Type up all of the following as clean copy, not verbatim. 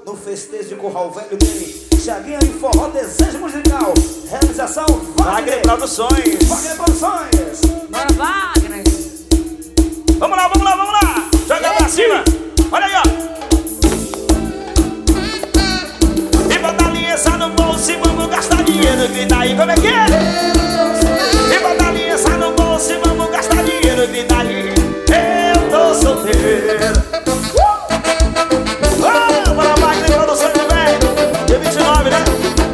no festejo de Curral Velho dele. Chaguinha e Forró Desejo Musical. Realização Wagner Produções. Wagner Produções. Bora, Wagner. Vamos lá, vamos lá, vamos lá. Joga pra cima. Olha aí, ó. E bota a aliança no bolso e vamos gastar dinheiro. Grita aí, como é que é? E bota a aliança no bolso e vamos gastar dinheiro. Grita aí, eu tô solteiro. Bora, Wagner Produções também. Dia 29, né?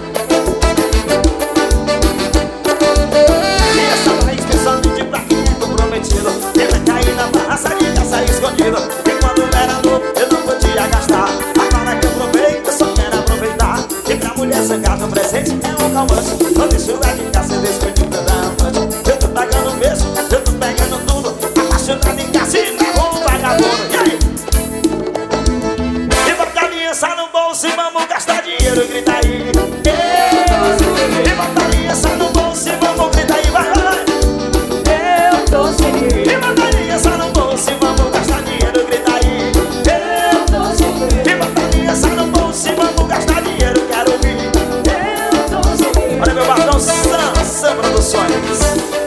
E essa raiz pensando de pra quem é comprometido. Tenta cair na barra, sair, sair escondido. E quando era novo, eu não podia gastar. Agora que eu aproveito, eu só quero aproveitar. E pra mulher sangada, o presente é um calmante. Não deixo lá de casa, eu escondi pra dar amante. Eu tô pagando mesmo, eu tô pegando tudo. Apaixonado em casa e na rua, vagabundo. E aí? E bota a aliança no bolso e vamos gastar dinheiro, grita aí. E bota a aliança no bolso e vamos gritar aí, vai, vai. Eu tô sem dinheiro. E bota a aliança no bolso e vamos gastar dinheiro, grita aí. Eu tô sem dinheiro. E bota a aliança no bolso e vamos gastar dinheiro, quero ouvir. Eu tô sem dinheiro. Olha meu bartão, Sam Produções.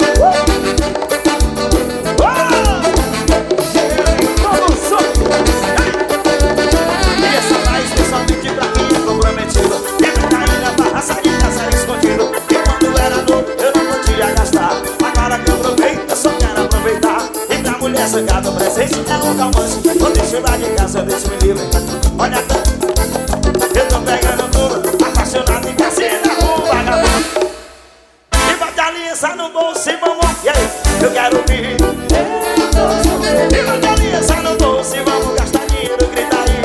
E essa mais pessoalmente pra quem é comprometido. Tenta cair na barra, sair, sair escondido. E quando era novo, eu não podia gastar. Agora que eu aproveito, eu só quero aproveitar. E pra mulher sangada, o presente é um calmante. Não deixo lá de casa, eu deixo me livre. Olha, eu tô pegando tudo. Apaixonado em casa e na rua, vagabundo. E bota a aliança no bolso e vamos. E aí, eu quero ouvir. E bota a aliança no bolso e vamos gastar dinheiro, grita aí.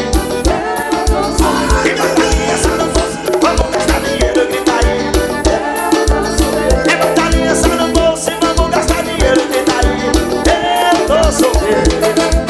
E bota a aliança no bolso, vamos gastar dinheiro, grita aí. E bota a aliança no bolso e vamos gastar dinheiro, grita aí. Eu tô solteiro.